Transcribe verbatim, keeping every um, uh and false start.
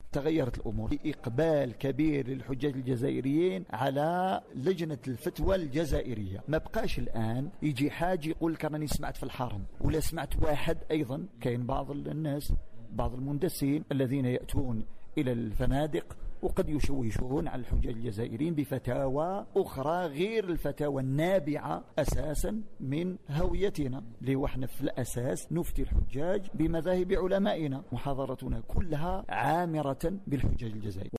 تغيرت الأمور، إقبال كبير للحجاج الجزائريين على لجنة الفتوى الجزائرية. ما بقاش الآن يجي حاج يقول لك راني سمعت في الحرم، ولا سمعت واحد. أيضا كاين بعض الناس، بعض المندسين الذين يأتون إلى الفنادق وقد يشوشون على الحجاج الجزائريين بفتاوى أخرى غير الفتاوى النابعة أساسا من هويتنا، اللي وحنا في الأساس نفتي الحجاج بمذاهب علمائنا. محاضرتنا كلها عامرة بالحجاج الجزائريين.